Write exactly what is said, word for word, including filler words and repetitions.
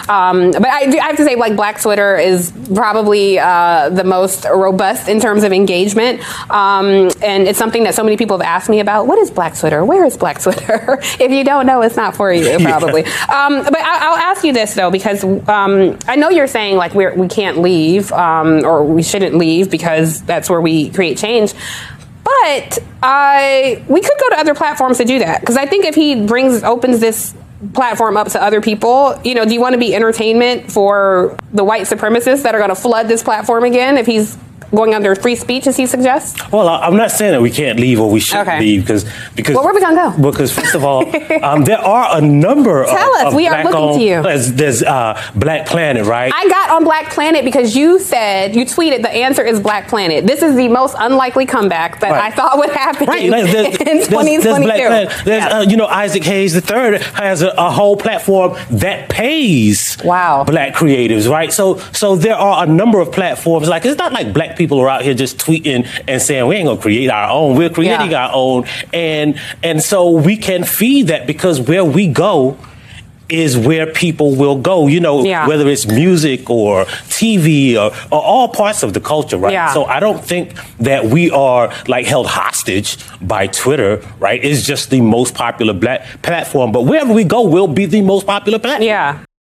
Um, but I, do, I have to say, like, Black Twitter is probably uh, the most robust in terms of engagement. Um, and it's something that so many people have asked me about. What is Black Twitter? Where is Black Twitter? If you don't know, it's not for you, probably. Yeah. Um, but I, I'll ask you this, though, because um, I know you're saying, like, we're, we can't leave um, or we shouldn't leave because that's where we create change. But uh, we could go to other platforms to do that. Because I think if he brings, opens this platform up to other people, you know, do you want to be entertainment for the white supremacists that are going to flood this platform again if he's going under free speech, as he suggests? Well, I'm not saying that we can't leave or we shouldn't okay. leave because because. Well, where are we gonna go? Because first of all, um, there are a number. Tell of, us. of We are looking owned, to you. There's, there's uh, Black Planet, right? I got on Black Planet because you said you tweeted the answer is Black Planet. This is the most unlikely comeback that right. I thought would happen right. like, there's, in twenty twenty-two. There's, there's Black Planet. There's yeah. uh, you know, Isaac Hayes the third has a, a whole platform that pays wow. Black creatives, right? So so there are a number of platforms. Like it's not like Black people are out here just tweeting and saying we ain't gonna create our own. We're creating yeah. our own, and and so we can feed that because where we go is where people will go. You know, yeah. whether it's music or T V or, or all parts of the culture, right? Yeah. So I don't think that we are like held hostage by Twitter, right? It's just the most popular Black platform, but wherever we go, will be the most popular platform. Yeah.